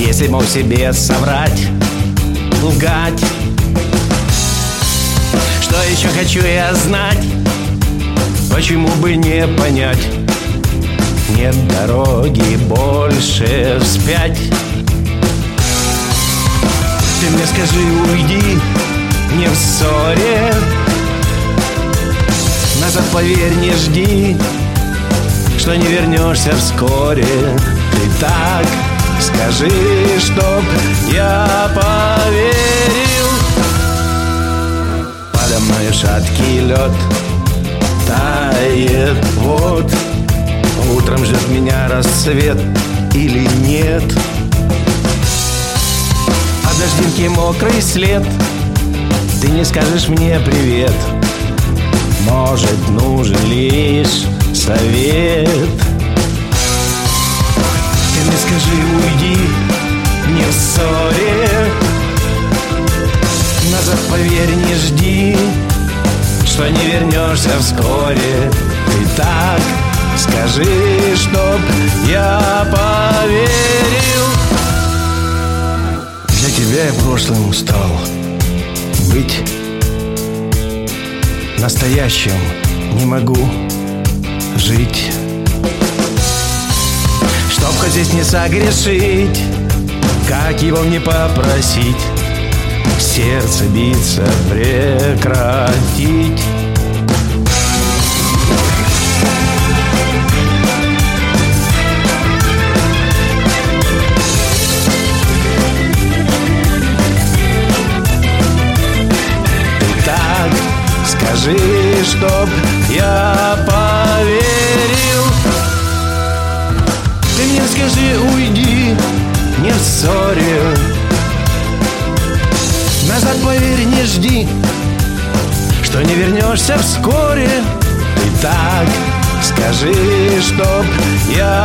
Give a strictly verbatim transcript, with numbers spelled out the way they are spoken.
Если мог себе соврать, лгать. Что еще хочу я знать? Почему бы не понять? Нет дороги больше вспять. Ты мне скажи, уйди, не в ссоре. Назад, поверь, не жди, что не вернешься вскоре. Ты так скажи, чтоб я поверил. Подо мною шаткий лед тает, вот. Утром ждет меня рассвет или нет? От дождинки мокрый след. Ты не скажешь мне привет. Может, нужен лишь совет. Ты мне скажи, уйди, не в ссоре. Назад, поверь, не жди, что не вернешься вскоре. Ты так скажи, чтоб я поверил. Для тебя я прошлым стал. Быть настоящим не могу жить. Чтоб хоть здесь не согрешить, как его мне попросить? Сердце биться прекратить. Скажи, чтоб я поверил. Ты мне скажи, уйди, не в ссоре. Назад, поверь, не жди, что не вернешься вскоре. Ты так скажи, чтоб я